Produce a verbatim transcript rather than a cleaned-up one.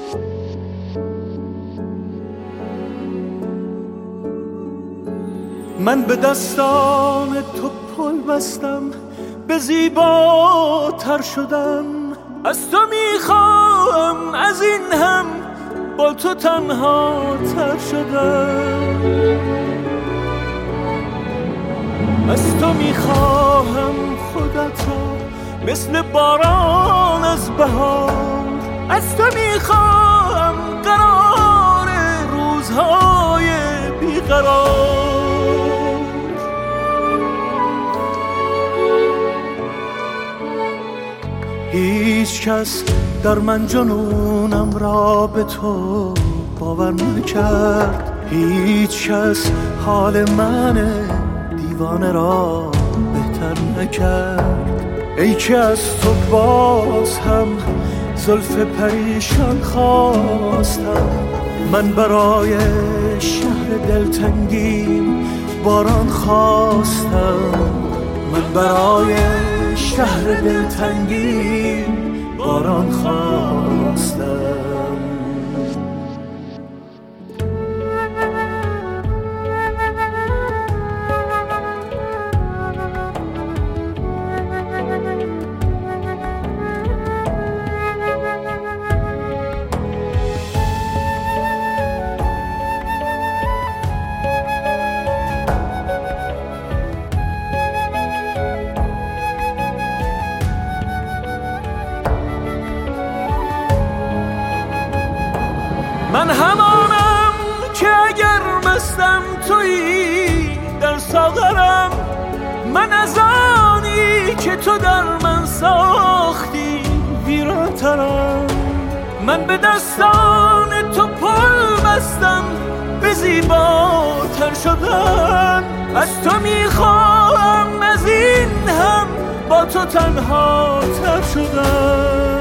من به دستان تو پل بستم، به زیباتر شدم. از تو میخواهم از این هم با تو تنها تر شدم. از تو میخواهم خودت را مثل باران از بهار. از تو میخواهم قرار روزهای بیقرار. هیچ کس در من جنونم را به تو باور نکرد. هیچ کس حال من دیوانه را بهتر نکرد. ای که از تو باز هم زلف پریشان خواستم. من برای شهر دلتنگیم باران خواستم. من برای شهر دلتنگیم باران خواستم. من همانم که اگر مستم تویی در ساغرم. من از آنی که تو در من ساختی ویرانترم. من به دستان تو پل بستم، به زیباتر شدن. از تو میخواهم از این هم با تو تنها تر شدن.